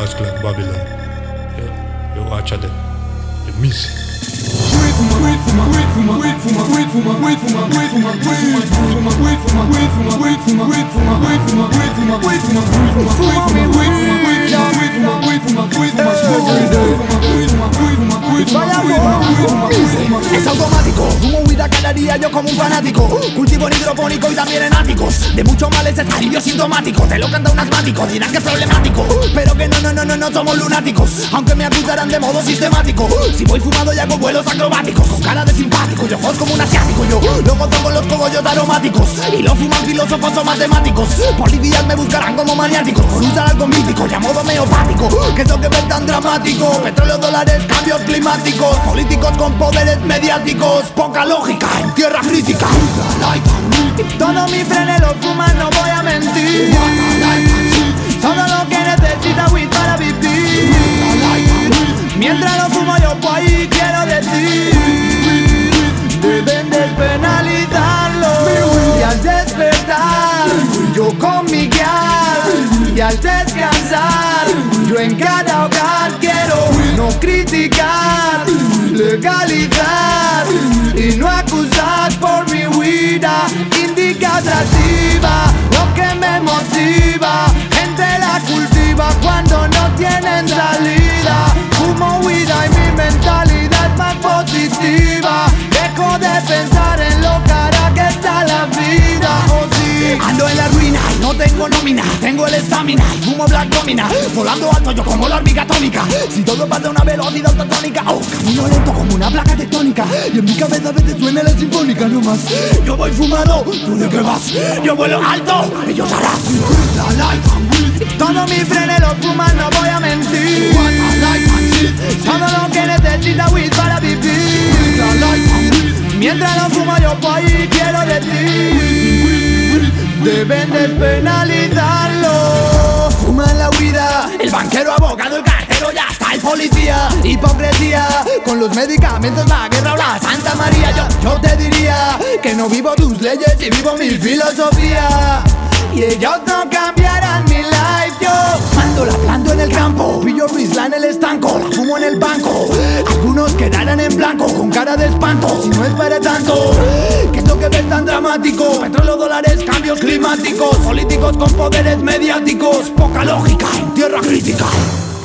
Ras Clan Babylon. Yo watch it. You miss it. Es automático, fumo huida cada día yo como un fanático. Cultivo en hidropónico y también en áticos. De muchos males es alivio sintomático. Te lo canta un asmático, dirán que es problemático, pero que no somos lunáticos. Aunque me acusarán de modo sistemático. Si voy fumado y hago vuelos acrobáticos, con cara de simpático y ojos como un asiático. Yo lo gozo con los cogollos aromáticos y lo fuman filósofos o matemáticos. Policías me buscarán como maniáticos, por usar algo mítico y a modo homeopático. ¿Qué es lo que ves tan dramático? Petróleo, dólares, cambios climáticos, políticos con poderes mediáticos, poca lógica en tierra crítica. Todo mi frene lo fuma, no voy a mentir. Todo lo que necesita weed para vivir. Mientras lo fumo yo pues ahí quiero decir: deben despenalizarlo. Y al despertar, yo con mi guial. Y al descansar, yo en cada hogar quiero no criticar, legalizar y no acusar por mi huida. Indica atractiva lo que me motiva. Gente la cultiva cuando no tienen salida. Fumo huida y mi mentalidad es más positiva. Dejo de pensar en lo cara que está la vida. Oh sí, ando en la ruina y no tengo nómina. Tengo el estamina y fumo black domina. Volando alto yo como la hormiga atómica. Si todo pasa a una velocidad ultratónica. Oh, camino lento como una placa tectónica. Y en mi cabeza a veces suena la sinfónica nomás. Yo voy fumado, ¿tú de qué vas? Yo vuelo alto y yo estarás. Todo mi frene lo fuma, no voy a mentir. Todo lo que necesita weed para vivir. Mientras lo fumo yo pues ahí quiero decir: deben despenalizarlo. Fuma en la huida, el banquero, abogado, el cartero, ya está el policía. Hipocresía, con los medicamentos, la guerra o la Santa María. Yo te diría que no vivo tus leyes y vivo mi filosofía. Y ellos no cambiarán mi life. Yo ando la planto en el campo, pillo Rizla en el estanco, la fumo en el banco. Algunos quedarán en blanco con cara de espanto. Si no es para tanto, ¿qué es lo que ves tan dramático? Petróleo, dólares, cambios climáticos, políticos con poderes mediáticos, poca lógica en tierra crítica.